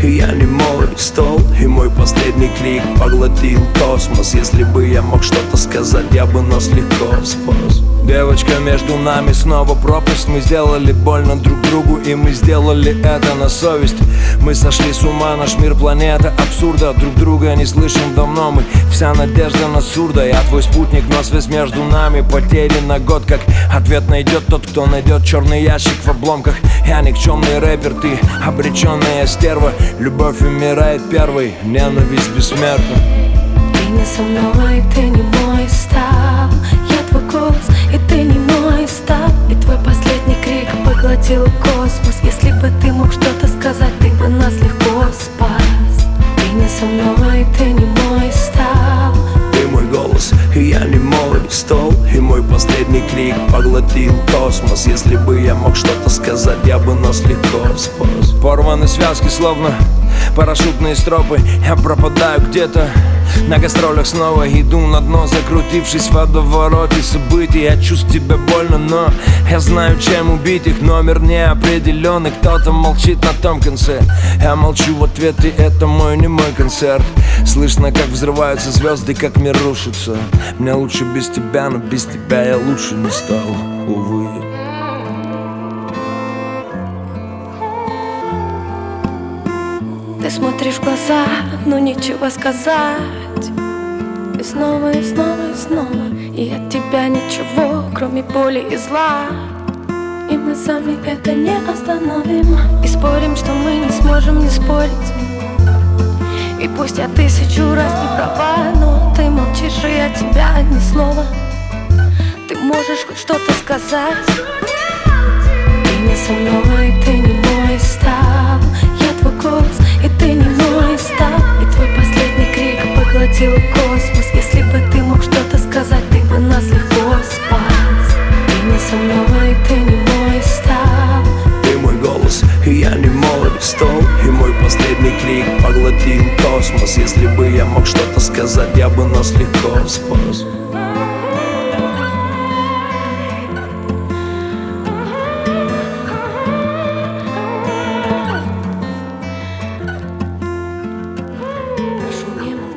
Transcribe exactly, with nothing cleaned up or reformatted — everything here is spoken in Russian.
Я не мой стол, и мой последний крик поглотил космос. Если бы я мог что-то сказать, я бы нас легко спас. Девочка, между нами снова пропасть. Мы сделали больно друг другу, и мы сделали это на совесть. Мы сошли с ума, наш мир планета абсурда. Друг друга не слышим давно, мы вся надежда на сурда. Я твой спутник, но связь между нами потерян на год. Как ответ найдет тот, кто найдет черный ящик в обломках. Я никчемный рэпер, ты обреченная стерва. Любовь умирает первой, ненависть бессмертна. Ты не со мной, ты не мой стал. Я твой голос, и ты не мой стал. И твой последний крик поглотил космос. Если бы ты мог что-то сказать, ты бы нас легко спас. Ты не со мной, ты не мой стал. Ты мой голос, и я не мой стол, и мой последний крик поглотил космос. Если бы я мог что-то сказать, я бы нас легко спас. Порваны связки, словно парашютные стропы. Я пропадаю где-то на гастролях снова. Иду на дно, закрутившись в водовороте событий. Я чувствую тебе больно, но я знаю, чем убить их. Номер неопределенный, кто-то молчит на том конце. Я молчу в ответ, и это мой не мой концерт. Слышно, как взрываются звезды, как мир рушится. Мне лучше без тебя, но без тебя я лучше не стал, увы. Ты смотришь в глаза, но нечего сказать. И снова, и снова, и снова. И от тебя ничего, кроме боли и зла. И мы сами это не остановим. И спорим, что мы не сможем не спорить. И пусть я тысячу раз не права, но ты молчишь, и я тебя ни слова. Ты можешь хоть что-то сказать. Ты не со мной, ты не мой стал. Я твой голос, и ты не мой стал. И твой последний крик поглотил космос. Если бы ты мог что-то сказать, ты бы нас легко спас. Ты не со мной, ты не мой стал. Ты мой голос, и я не мой стол, и мой последний крик поглотил космос. Если бы я мог что-то сказать, я бы нас легко спас. Прошу не молчать.